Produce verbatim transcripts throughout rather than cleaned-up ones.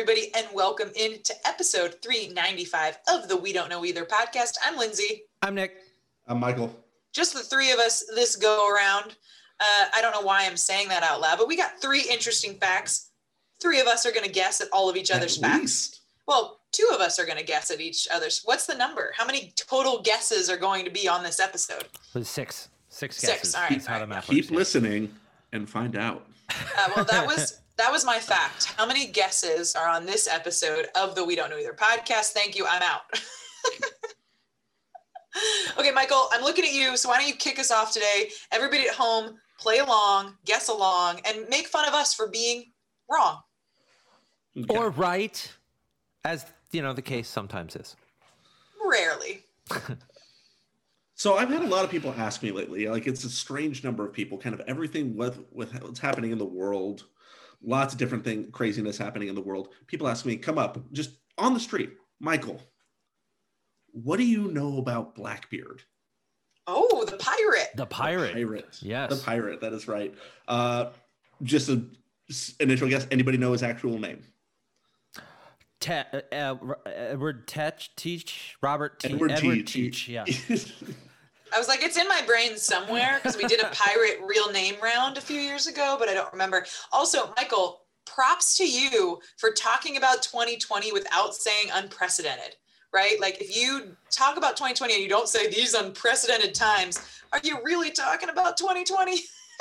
everybody, and welcome into episode three ninety-five of the We Don't Know Either podcast. I'm Lindsay. I'm Nick. I'm Michael. Just the three of us this go around. Uh, I don't know why I'm saying that out loud, but we got three interesting facts. Three of us are going to guess at all of each other's At facts. least. Well, two of us are going to guess at each other's. What's the number? How many total guesses are going to be on this episode? It was six. Six Six, guesses. all right, That's how all the right. math Keep works. listening and find out. Uh, well, that was that was my fact. How many guesses are on this episode of the We Don't Know Either podcast? Thank you. I'm out. Okay, Michael, I'm looking at you. So why don't you kick us off today? Everybody at home, play along, guess along, and make fun of us for being wrong. Okay. Or right, as you know, the case sometimes is. Rarely. So I've had a lot of people ask me lately, like it's a strange number of people, kind of everything with, with what's happening in the world, lots of different thing, craziness happening in the world. People ask me, come up, just on the street, Michael, what do you know about Blackbeard? Oh, the pirate. The pirate. Pirate. Yes. The pirate, that is right. Uh, just an initial guess, anybody know his actual name? Te- uh, uh, Edward Teach, Teach, Robert Te- Edward Edward Teach. Teach, yeah. I was like, it's in my brain somewhere because we did a pirate real name round a few years ago, but I don't remember. Also, Michael, props to you for talking about twenty twenty without saying unprecedented, right? Like if you talk about twenty twenty and you don't say these unprecedented times, are you really talking about twenty twenty?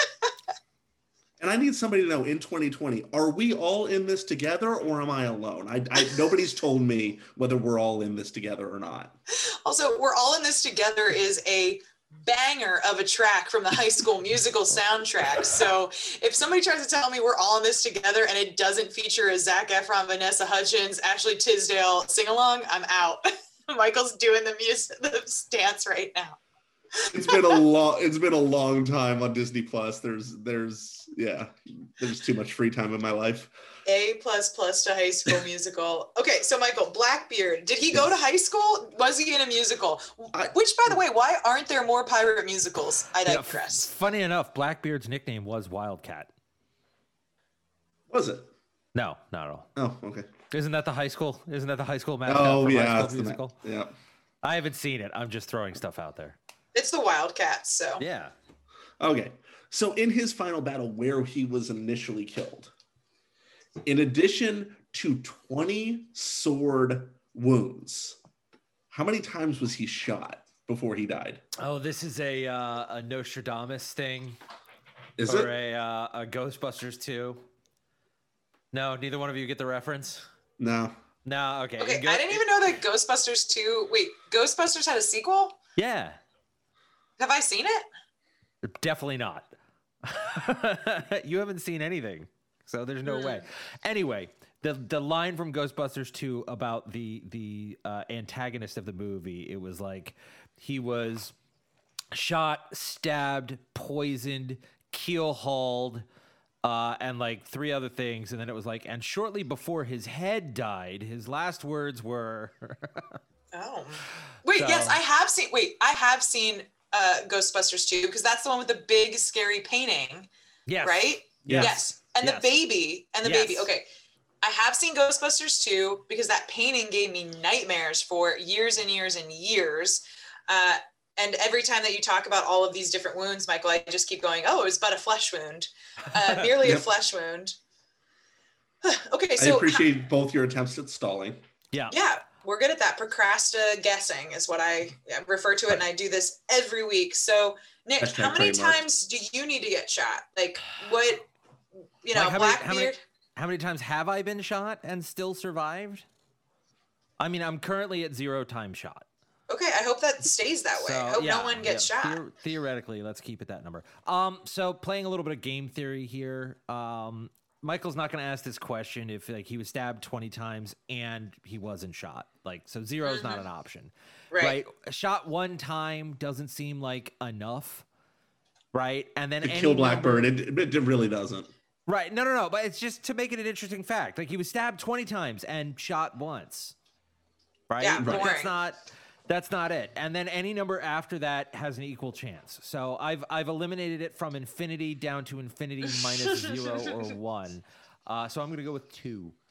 And I need somebody to know in twenty twenty, are we all in this together or am I alone? I, I nobody's told me whether we're all in this together or not. Also, We're All in This Together is a banger of a track from the High School Musical soundtrack. So if somebody tries to tell me We're All in This Together and it doesn't feature a Zac Efron, Vanessa Hudgens, Ashley Tisdale sing-along, I'm out. Michael's doing the music, the dance right now. It's been a long it's been a long time on Disney Plus. There's there's yeah, there's too much free time in my life. A plus plus to High School Musical. Okay, so Michael, Blackbeard, did he go to high school? Was he in a musical? I- Which, by the way, why aren't there more pirate musicals? I Yeah, f- digress. funny enough, Blackbeard's nickname was Wildcat. Was it? No, not at all. Oh, okay. Isn't that the high school? Isn't that the high school mascot Oh from yeah, High that's School the Musical? ma- yeah. I haven't seen it. I'm just throwing stuff out there. It's the Wildcats, so. Yeah. Okay. So in his final battle where he was initially killed, in addition to twenty sword wounds, how many times was he shot before he died? Oh, this is a uh, a Nostradamus thing. Is or it? a uh, a Ghostbusters two. No, neither one of you get the reference. No. No, okay. Okay, Go- I didn't even know that Ghostbusters two. Wait, Ghostbusters had a sequel? Yeah, Have I seen it? definitely not. You haven't seen anything, so there's no Hmm. way. Anyway, the the line from Ghostbusters two about the the uh, antagonist of the movie, it was like he was shot, stabbed, poisoned, keel hauled, uh, and like three other things, and then it was like, and shortly before his head died, his last words were. Oh. Wait, So- yes, I have seen. Wait, I have seen uh, Ghostbusters two because that's the one with the big scary painting, Yes. right? Yes. And Yes. the baby and the Yes. baby. Okay. I have seen Ghostbusters two because that painting gave me nightmares for years and years and years. Uh, and every time that you talk about all of these different wounds, Michael, I just keep going, oh, it was but a flesh wound, uh, merely a Yep. flesh wound. Okay, I so appreciate both your attempts at stalling. Yeah. yeah, we're good at that. Procrasta guessing is what I refer to it, and I do this every week. So, Nick, Hashtag how many trademark. times do you need to get shot? Like, what, you know, Like, how many- how Blackbeard? many- How many times have I been shot and still survived? I mean, I'm currently at zero time shot. Okay, I hope that stays that way. I hope no one gets yeah, shot. theor- theoretically, let's keep it that number. Um, so playing a little bit of game theory here. Um, Michael's not going to ask this question if like he was stabbed twenty times and he wasn't shot. Like, so zero is not an option, Right. right? Shot one time doesn't seem like enough, right? And then To any kill number- Blackbird, it, it really doesn't. Right. No, no, no. But it's just to make it an interesting fact. Like he was stabbed twenty times and shot once. Right? Yeah, Like, boring. that's not that's not it. And then any number after that has an equal chance. So I've I've eliminated it from infinity down to infinity minus zero or one. Uh, so I'm gonna go with two.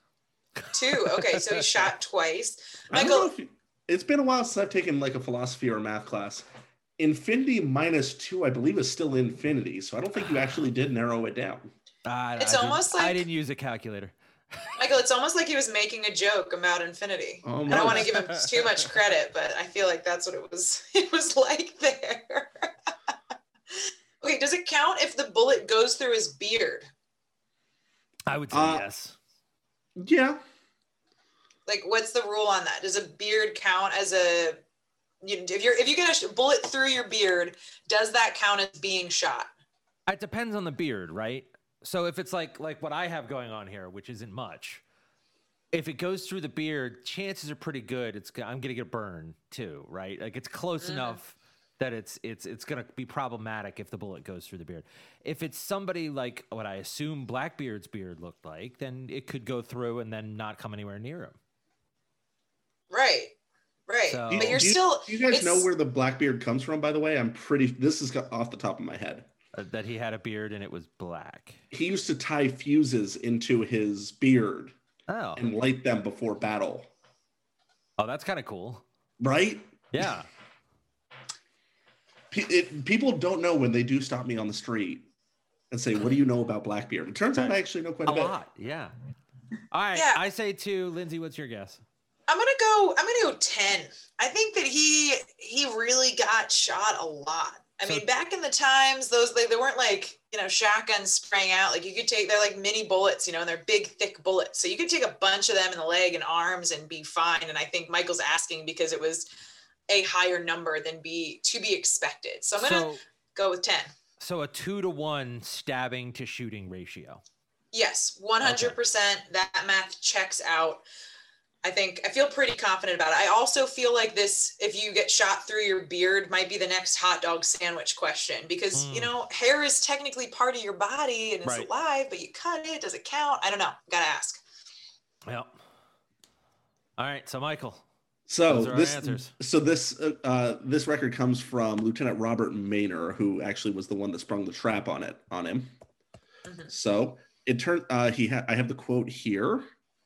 Two. Okay, so he shot twice. I don't Michael, know if you, it's been a while since I've taken like a philosophy or a math class. Infinity minus two, I believe, is still infinity. So I don't think you actually did narrow it down. I, It's I almost didn't, like- I didn't use a calculator. Michael, it's almost like he was making a joke about infinity. I don't want to give him too much credit, but I feel like that's what it was. It was like there. Okay, does it count if the bullet goes through his beard? I would say Uh, yes. Yeah. Like, what's the rule on that? Does a beard count as a? You, if you're if you get a sh- bullet through your beard, does that count as being shot? It depends on the beard, right? So if it's like like what I have going on here, which isn't much, if it goes through the beard, chances are pretty good it's go- I'm gonna get burned too, right? Like it's close Mhm. enough that it's it's it's gonna be problematic if the bullet goes through the beard. If it's somebody like what I assume Blackbeard's beard looked like, then it could go through and then not come anywhere near him. Right, right. So- But you're do you, still. do you guys it's- know where the Blackbeard comes from, by the way? I'm pretty, this is off the top of my head. Uh, that he had a beard and it was black. He used to tie fuses into his beard Oh, and light them before battle, oh, that's kind of cool. right? Yeah. Pe- it, people don't know when they do stop me on the street and say, "What do you know about Blackbeard?" It turns out I actually know quite a, A bit. lot, yeah. All right, Yeah. I say two. Lindsay, what's your guess? I'm gonna go. I'm gonna go ten. I think that he he really got shot a lot. I So- mean, back in the times, those they, they weren't like you know shotguns spraying out. Like you could take they're like mini bullets, you know, and they're big thick bullets. So you could take a bunch of them in the leg and arms and be fine. And I think Michael's asking because it was a higher number than be to be expected. So I'm gonna So, go with ten. so a two to one stabbing to shooting ratio. Yes, one hundred percent. That math checks out. I think I feel pretty confident about it. I also feel like this, if you get shot through your beard, might be the next hot dog sandwich question because, Mm. you know, hair is technically part of your body and it's Right. alive, but you cut it. Does it count? I don't know. Gotta ask. Yep. All right, so Michael. So Those are our this, answers. so this, uh, uh, this record comes from Lieutenant Robert Maynor, who actually was the one that sprung the trap on it on him. Mhm. So it turned. Uh, he ha- I have the quote here.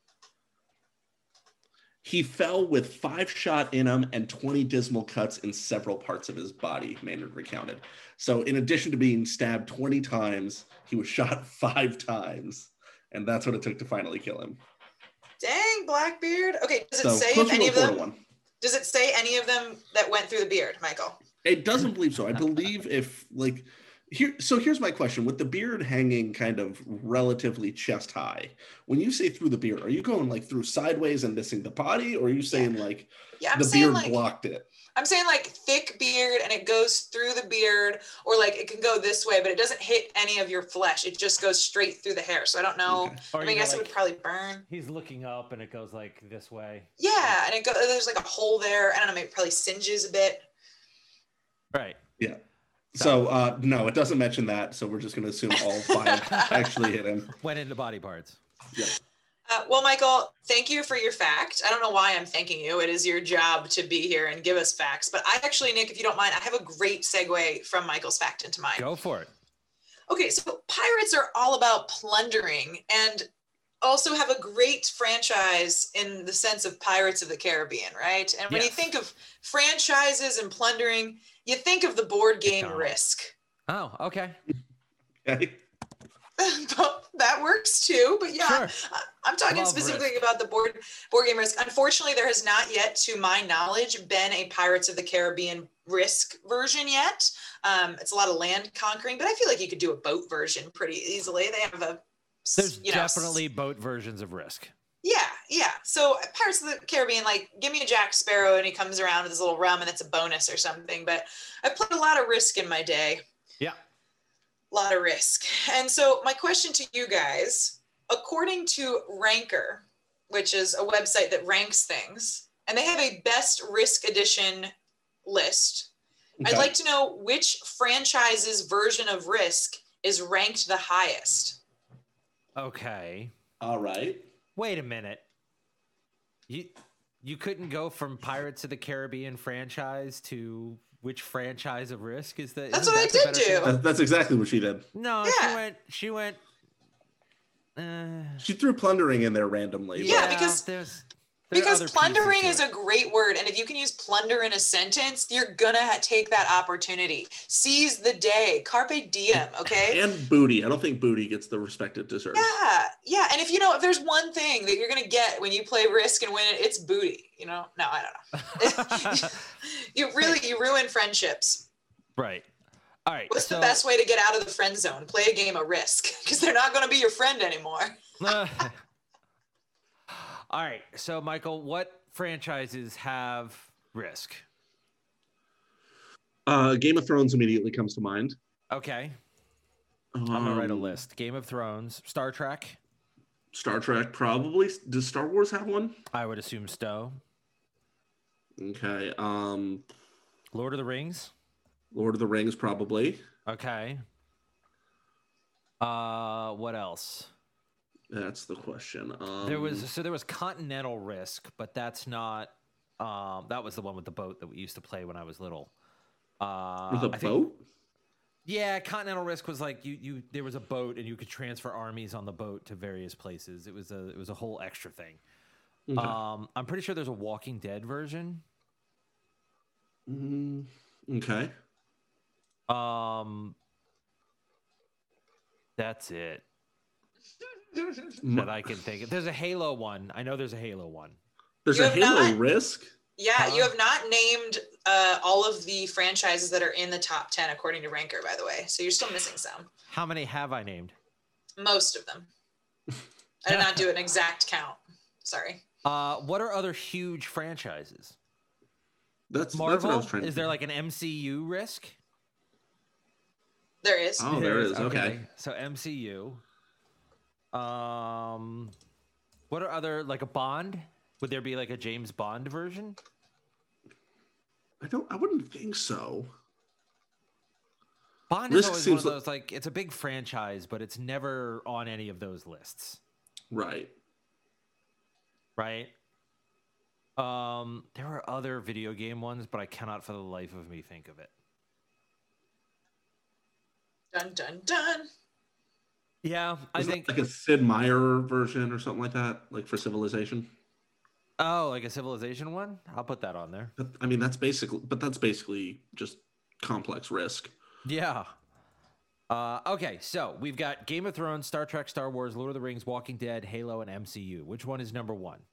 He fell with five shot in him and twenty dismal cuts in several parts of his body, Maynard recounted. So in addition to being stabbed twenty times, he was shot five times. And that's what it took to finally kill him. Dang, Blackbeard. Okay, does it So say closer if any to of a four to them? one. Does it say any of them that went through the beard, Michael? It doesn't believe so. I believe if like here, so here's my question: with the beard hanging kind of relatively chest high, when you say through the beard, are you going like through sideways and missing the body, or are you saying like Yeah, I'm the saying beard like blocked it? I'm saying like thick beard and it goes through the beard, or like it can go this way, but it doesn't hit any of your flesh. It just goes straight through the hair. So I don't know. Okay. Or I you mean, I go guess it like- would probably burn. He's looking up and it goes like this way. Yeah, and it go, there's like a hole there. I don't know, maybe it probably singes a bit. Right. Yeah. So uh, no, it doesn't mention that. So we're just going to assume all five actually hit him. Went into body parts. Yeah. Uh, well, Michael, thank you for your fact. I don't know why I'm thanking you. It is your job to be here and give us facts. But I actually, Nick, if you don't mind, I have a great segue from Michael's fact into mine. Go for it. Okay, so pirates are all about plundering and also have a great franchise in the sense of Pirates of the Caribbean, right? And when you Yes. think of franchises and plundering, you think of the board game Donald. Risk. Oh, okay. Okay. That works too, but yeah, Sure. I- I'm talking Love specifically Risk. about the board board game Risk. Unfortunately, there has not yet, to my knowledge, been a Pirates of the Caribbean Risk version yet. Um, it's a lot of land conquering, but I feel like you could do a boat version pretty easily. They have a s- There's you know, s- definitely boat versions of Risk. yeah, yeah. So Pirates of the Caribbean, like, give me a Jack Sparrow and he comes around with his little rum and it's a bonus or something. But I played a lot of Risk in my day. Yeah. A lot of Risk. And so my question to you guys, according to Ranker, which is a website that ranks things, and they have a best Risk edition list, I'd Okay. like to know which franchise's version of Risk is ranked the highest. Okay. All right. Wait a minute. You you couldn't go from Pirates of the Caribbean franchise to which franchise of Risk is the? That's isn't what I that the did better do. choice? That, that's exactly what she did. No, Yeah. she went. She went. Uh, She threw plundering in there randomly. Yeah, but- because- there's there are Because other plundering pieces is to a great word, and if you can use plunder in a sentence, you're gonna ha- take that opportunity. Seize the day, carpe diem. Okay. and booty. I don't think booty gets the respect it deserves. Yeah, yeah. And if you know, if there's one thing that you're gonna get when you play Risk and win it, it's booty. You know? No, I don't know. you really you ruin friendships. Right. All right. What's so, the best way to get out of the friend zone? Play a game of Risk, because they're not gonna be your friend anymore. uh, all right. So, Michael, what franchises have Risk? Uh, Game of Thrones immediately comes to mind. Okay. Um, I'm gonna write a list. Game of Thrones, Star Trek. Star Trek, probably. Does Star Wars have one? I would assume Stowe. Okay. Um, Lord of the Rings. Lord of the Rings, probably. Okay. Uh, what else? That's the question. Um, There was so there was Continental Risk, but that's not. Um, that was the one with the boat that we used to play when I was little. Uh, with a I think- boat. Yeah, Continental Risk was like you you there was a boat and you could transfer armies on the boat to various places. It was a it was a whole extra thing. Okay. Um, I'm pretty sure there's a Walking Dead version. Mm, okay. Um, that's it M- that I can think of. There's a Halo one. I know there's a Halo one. There's You a have Halo not- Risk. Yeah, Huh? you have not named uh, all of the franchises that are in the top ten according to Ranker, by the way. So you're still missing some. How many have I named? Most of them. I did not do an exact count. Sorry. Uh, what are other huge franchises? That's that's what I Marvel? was trying to Is there think. like an M C U Risk? There is. Oh, there is. Okay. So M C U. Um, what are other like a Bond? Would there be like a James Bond version? I don't. I wouldn't think so. Bond Risk is always one seems of like- those like it's a big franchise, but it's never on any of those lists, Right. right? Um, there are other video game ones, but I cannot for the life of me think of it. Dun dun dun. Yeah, I Is that think. like a Sid Meier version or something like that, like for Civilization. Oh, like a Civilization one? I'll put that on there. But, I mean, that's basically, but that's basically just complex Risk. Yeah. Uh, okay, so we've got Game of Thrones, Star Trek, Star Wars, Lord of the Rings, Walking Dead, Halo, and M C U. Which one is number one?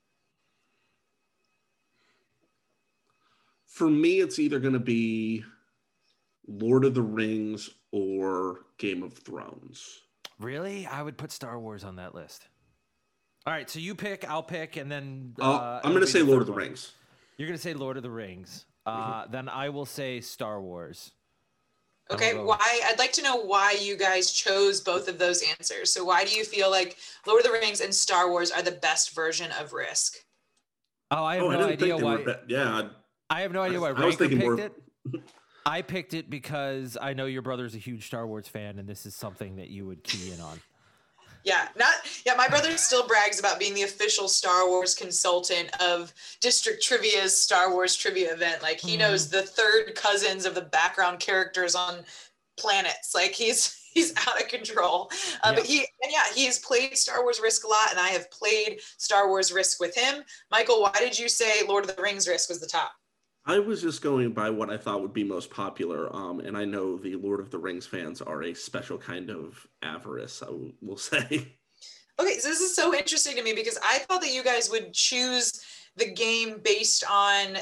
For me, it's either going to be Lord of the Rings or Game of Thrones. Really? I would put Star Wars on that list. All right, so you pick, I'll pick, and then I'll- uh, I'm it'll going to be say the Lord third of the one. Rings. You're going to say Lord of the Rings. Uh, Mm-hmm. Then I will say Star Wars. Okay, I'll go- why? I'd like to know why you guys chose both of those answers. So why do you feel like Lord of the Rings and Star Wars are the best version of Risk? Oh, I have Oh, I no didn't idea think they why. were. Be- yeah, I have no idea why I was Ranker thinking picked more- it. I picked it because I know your brother's a huge Star Wars fan, and this is something that you would key in on. Yeah, not yeah. My brother still brags about being the official Star Wars consultant of District Trivia's Star Wars trivia event. Like he knows the third cousins of the background characters on planets. Like he's he's out of control. Uh, But he and yeah, he has played Star Wars Risk a lot, and I have played Star Wars Risk with him. Michael, why did you say Lord of the Rings Risk was the top? I was just going by what I thought would be most popular. Um, and I know the Lord of the Rings fans are a special kind of avarice, I will- will say. Okay, so this is so interesting to me because I thought that you guys would choose the game based on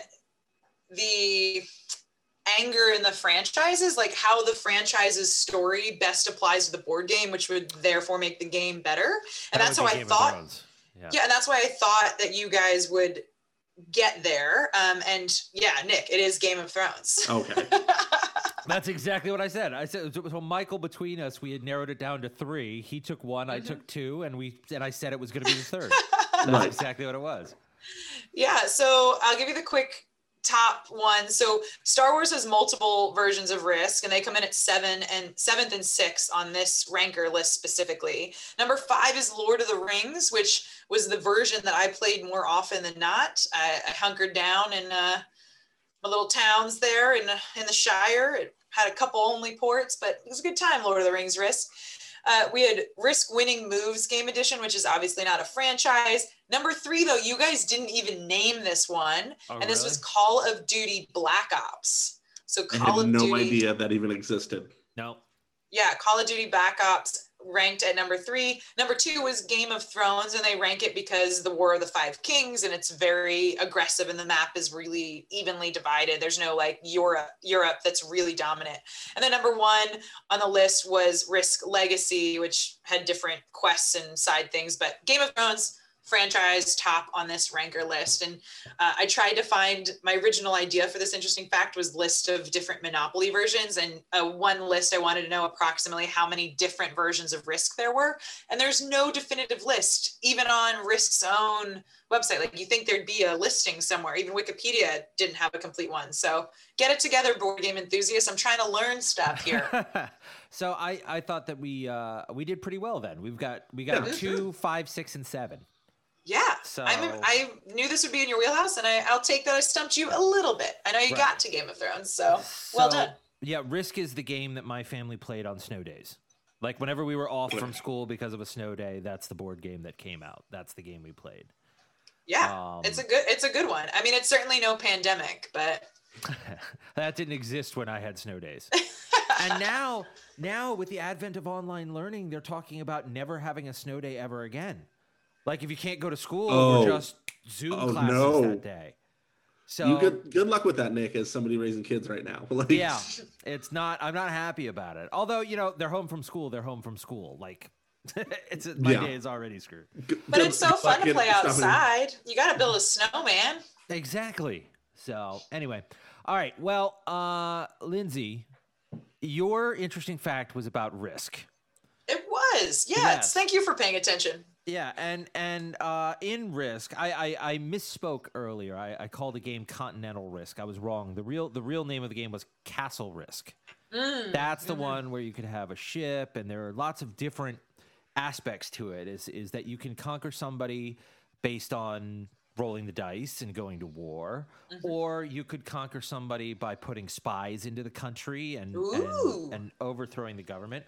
the anger in the franchises, like how the franchise's story best applies to the board game, which would therefore make the game better. And That that's would how be I Game of thought. Thrones. Yeah. Yeah, and that's why I thought that you guys would get there. Um, and yeah, Nick, it is Game of Thrones. Okay. That's exactly what I said. I said so, so Michael, between us, we had narrowed it down to three. He took one, I took two, and we and I said it was going to be the third. That's Right. exactly what it was. Yeah, so I'll give you the quick top one. So Star Wars has multiple versions of Risk, and they come in at seven and seventh and sixth on this ranker list specifically. Number five is Lord of the Rings, which was the version that I played more often than not. I, I hunkered down in uh, my little towns there in in the Shire. It had a couple only ports, but it was a good time. Lord of the Rings Risk. Uh, we had Risk Winning Moves Game Edition, which is obviously not a franchise. Number three, though, you guys didn't even name this one. Oh, and this really? was Call of Duty Black Ops. So I Call had of no Duty. idea that even existed. No. Yeah, Call of Duty Black Ops ranked at number three. Number two was Game of Thrones, and they rank it because the War of the Five Kings, and it's very aggressive, and the map is really evenly divided. There's no like Europe, Europe that's really dominant. And then number one on the list was Risk Legacy, which had different quests and side things, but Game of Thrones franchise top on this ranker list. And uh, I tried to find my original idea for this interesting fact was list of different Monopoly versions, and uh, one list I wanted to know approximately how many different versions of Risk there were. And there's no definitive list, even on Risk's own website. Like you think there'd be a listing somewhere. Even Wikipedia didn't have a complete one. So get it together, board game enthusiasts. I'm trying to learn stuff here. So I, I thought that we uh, we did pretty well then. We've got we got Yeah. two, five, six, and seven. Yeah, So- I'm, I knew this would be in your wheelhouse, and I, I'll take that I stumped you a little bit. I know you Right. got to Game of Thrones, so, well So, done. Yeah, Risk is the game that my family played on snow days. Like whenever we were off from school because of a snow day, that's the board game that came out. That's the game we played. Yeah, um, it's a good it's a good one. I mean, it's certainly no pandemic, but That didn't exist when I had snow days. And now, now with the advent of online learning, they're talking about never having a snow day ever again. Like if you can't go to school Oh. or just Zoom Oh, classes no. that day. So You good good luck with that, Nick, as somebody raising kids right now. Like, yeah, it's not. I'm not happy about it. Although you know they're home from school. They're home from school. Like it's my Yeah. day is already screwed. good- but it's so good fun luck to in play stopping- outside. You got to build a snowman. Exactly. So anyway, all right. Well, uh, Lindsay, your interesting fact was about Risk. It was. Yes. Yes. Thank you for paying attention. Yeah, and and uh, in Risk, I, I I misspoke earlier. I, I called the game Continental Risk. I was wrong. The real the real name of the game was Castle Risk. Mm, That's the one where you could have a ship, and there are lots of different aspects to it. Is is that you can conquer somebody based on rolling the dice and going to war, or you could conquer somebody by putting spies into the country and Ooh. and, and overthrowing the government,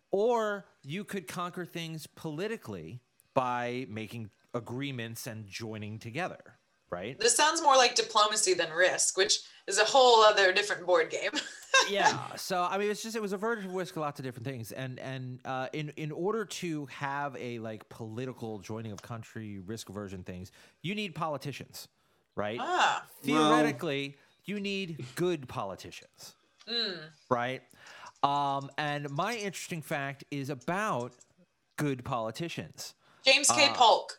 or you could conquer things politically by making agreements and joining together, right? This sounds more like diplomacy than Risk, which is a whole other different board game. Yeah. So I mean, it's just it was a version of Risk, lots of different things, and and uh, in in order to have a like political joining of country Risk version things, you need politicians, right? Ah. Theoretically, you need good politicians, right? Um, and my interesting fact is about good politicians. James K. Uh, Polk.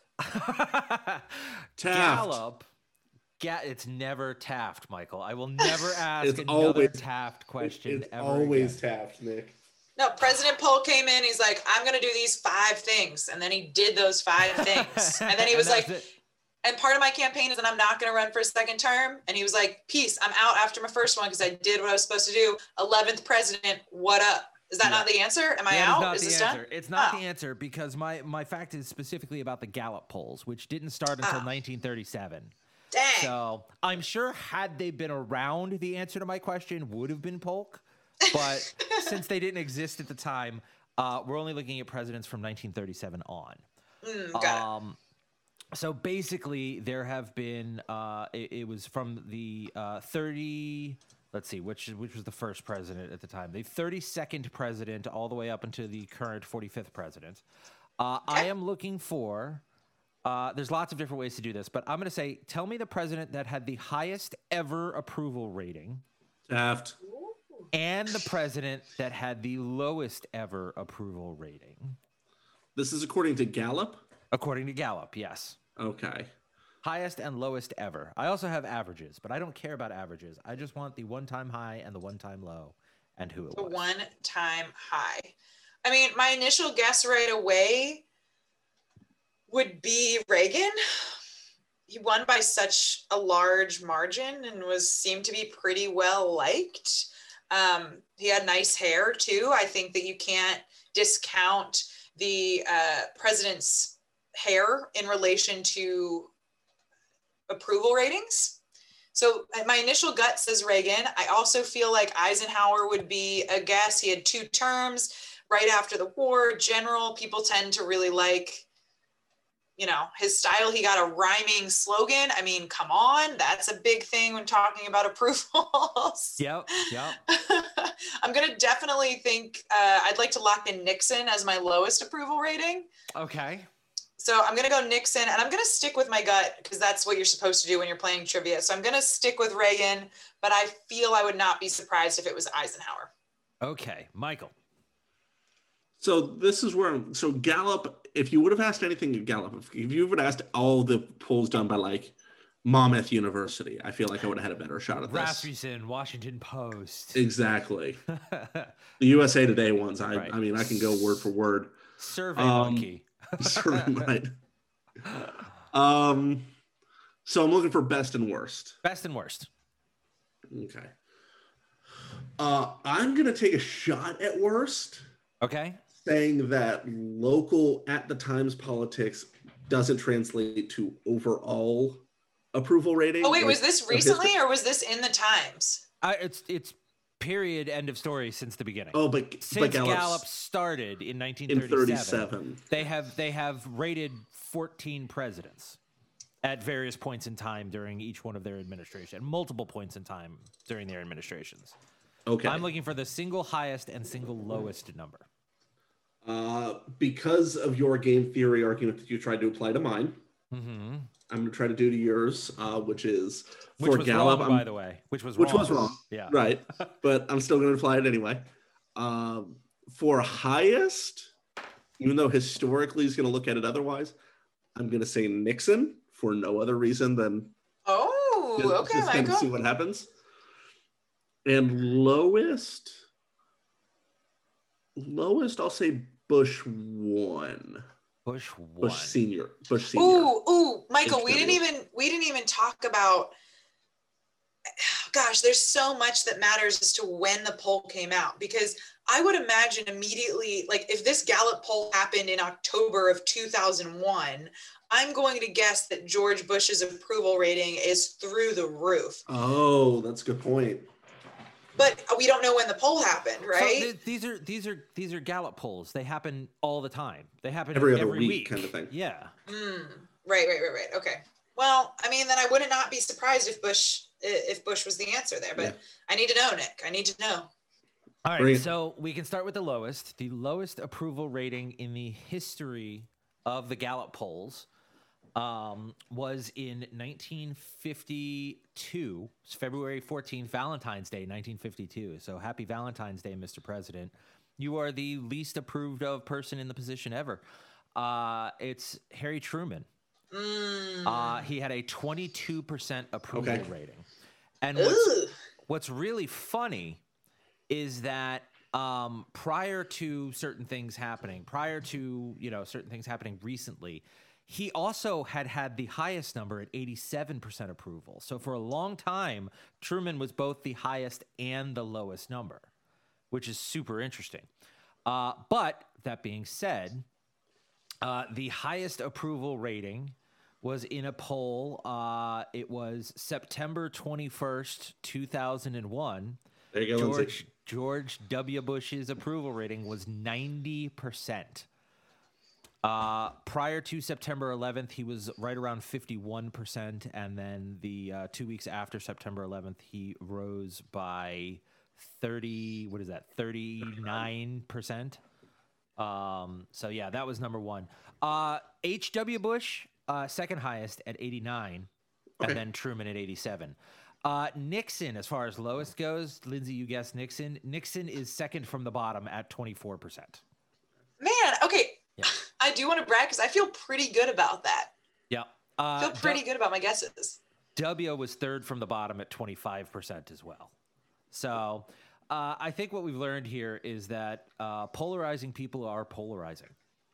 Gallup. Ga- it's never Taft, Michael. I will never ask It's another always- Taft question It's ever always again. Taft, Nick. No, President Polk came in. He's like, I'm going to do these five things. And then he did those five things. And then he was like, that's it. and part of my campaign is that I'm not going to run for a second term. And he was like, peace, I'm out after my first one because I did what I was supposed to do. eleventh president, what up? Is that Yeah. not the answer? Am I That is out? not Is the this answer. done? It's not Oh. the answer because my, my fact is specifically about the Gallup polls, which didn't start until Oh. nineteen thirty-seven. Dang. So I'm sure had they been around, the answer to my question would have been Polk. But since they didn't exist at the time, uh, we're only looking at presidents from nineteen thirty-seven on. Mm, got it. Um, so basically, there have been. Uh, it, it was from the uh, thirty. Let's see, which which was the first president at the time? The thirty-second president, all the way up until the current forty-fifth president. Uh, I Okay. am looking for. Uh, there's lots of different ways to do this, but I'm going to say, tell me the president that had the highest ever approval rating, Taft. and the president that had the lowest ever approval rating, This is according to Gallup. according to Gallup. Yes. Okay. Highest and lowest ever. I also have averages, but I don't care about averages. I just want the one-time high and the one-time low and who it The was. one time high. I mean, my initial guess right away would be Reagan. He won by such a large margin and was seemed to be pretty well liked. Um, he had nice hair too. I think that you can't discount the uh, president's hair in relation to approval ratings. So my initial gut says Reagan. I also feel like Eisenhower would be a guess. He had two terms. right after the war. General, people tend to really like, you know, his style. He got a rhyming slogan. I mean, come on, that's a big thing when talking about approvals. Yep, yep. I'm going to definitely think, uh, I'd like to lock in Nixon as my lowest approval rating. Okay. So I'm going to go Nixon, and I'm going to stick with my gut because that's what you're supposed to do when you're playing trivia. So I'm going to stick with Reagan, but I feel I would not be surprised if it was Eisenhower. Okay, Michael. So this is where, I'm, so Gallup, if you would have asked anything at Gallup, if, if you would have asked all the polls done by like Monmouth University, I feel like I would have had a better shot at this. Rasmussen, Washington Post. Exactly. The U S A Today ones, I, Right. I mean, I can go word for word. Survey Um, Monkey. Right. Um, so I'm looking for best and worst. Best and worst. Okay. Uh, I'm gonna take a shot at worst, Okay. saying that local at the times politics doesn't translate to overall approval rating. Oh, wait, like, was this of recently history. or was this in the Times? I, it's it's period, end of story since the beginning. Oh, but Since but Gallup's Gallup started in nineteen in thirty-seven, thirty-seven. they have they have rated fourteen presidents at various points in time during each one of their administration, multiple points in time during their administrations. Okay. I'm looking for the single highest and single lowest number. Uh, because of your game theory argument that you tried to apply to mine, Mm-hmm. I'm going to try to do to yours, uh, which is for Which was Gallup. wrong, I'm- by the way. Which was which wrong. was wrong. Yeah. Right. But I'm still going to apply it anyway. Um, for highest, even though historically he's going to look at it otherwise, I'm going to say Nixon for no other reason than Oh, just, okay, just kind of see Michael. what happens. And lowest, lowest, I'll say Bush one. Bush one. Bush senior. Bush senior. Ooh, ooh, Michael, we H didn't W. even we didn't even talk about. Gosh, there's so much that matters as to when the poll came out, because I would imagine immediately, like if this Gallup poll happened in October of two thousand one, I'm going to guess that George Bush's approval rating is through the roof. Oh, that's a good point. But we don't know when the poll happened, So right? th- these are these are these are Gallup polls. They happen all the time. They happen Every every, other week week kind of thing. Yeah. Mm, right, right, right, right. Okay. Well, I mean, then I would not be surprised if Bush if Bush was the answer there. But Yeah. I need to know, Nick. I need to know. All right, Bring it. so we can start with the lowest. The lowest approval rating in the history of the Gallup polls um, was in nineteen fifty-two, it's February fourteenth, Valentine's Day, nineteen fifty-two. So happy Valentine's Day, Mister President. You are the least approved of person in the position ever. Uh, it's Harry Truman. Mm. Uh, he had a twenty-two percent approval Okay. rating. And what's, Ooh. what's really funny is that um, prior to certain things happening, prior to, you know, certain things happening recently, he also had had the highest number at eighty-seven percent approval. So for a long time, Truman was both the highest and the lowest number, which is super interesting. Uh, but that being said, uh, the highest approval rating was in a poll. Uh, it was September twenty-first, two thousand one. There you go, Lindsay. George George W. Bush's approval rating was ninety percent. Uh, prior to September eleventh, he was right around fifty-one percent, and then the uh, two weeks after September eleventh, he rose by thirty. What is that? thirty-nine percent. Um, so yeah, that was number one. Uh, H W. Bush, uh, second highest at eighty-nine, Okay. and then Truman at eighty-seven. Uh, Nixon, as far as lowest goes, Lindsay, you guessed Nixon. Nixon is second from the bottom at twenty-four percent. Man, okay. Yeah. I do want to brag because I feel pretty good about that. Yeah. I Uh, feel pretty good about my guesses. W was third from the bottom at twenty-five percent as well. So uh, I think what we've learned here is that uh, polarizing people are polarizing.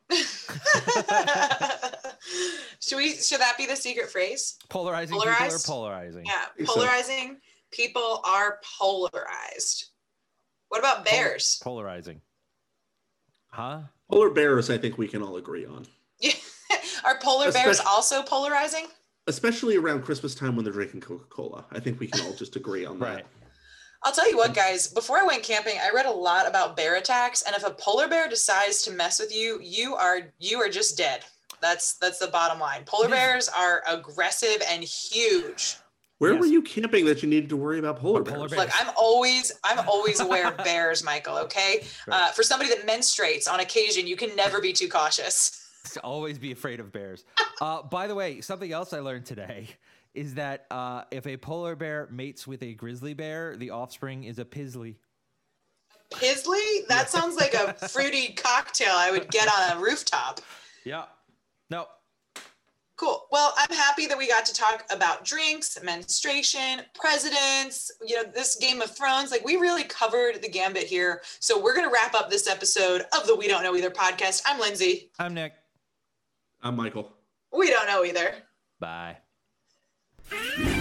should we? Should that be the secret phrase? Polarizing people Polarized? are polarizing. Yeah, think so. polarizing people are polarized. What about bears? Polarizing. Huh? Polar bears, I think we can all agree on, Yeah. Are polar bears Especially- also polarizing? especially around Christmas time when they're drinking Coca-Cola. I think we can all just agree on that. Right. I'll tell you what, guys, before I went camping, I read a lot about bear attacks. And if a polar bear decides to mess with you, you are you are just dead. That's that's the bottom line. Polar bears are aggressive and huge. Where Yes. were you camping that you needed to worry about polar bears? Polar bears. Look, I'm always I'm always aware of bears, Michael, okay? Uh, for somebody that menstruates on occasion, you can never be too cautious. Always be afraid of bears. Uh, by the way, something else I learned today is that uh, if a polar bear mates with a grizzly bear, the offspring is a pizzly. Pizzly? That sounds like a fruity cocktail I would get on a rooftop. Yeah. No. Cool. Well, I'm happy that we got to talk about drinks, menstruation, presidents, you know, this Game of Thrones. Like, we really covered the gambit here. So we're going to wrap up this episode of the We Don't Know Either podcast. I'm Lindsay. I'm Nick. I'm Michael. We don't know either. Bye.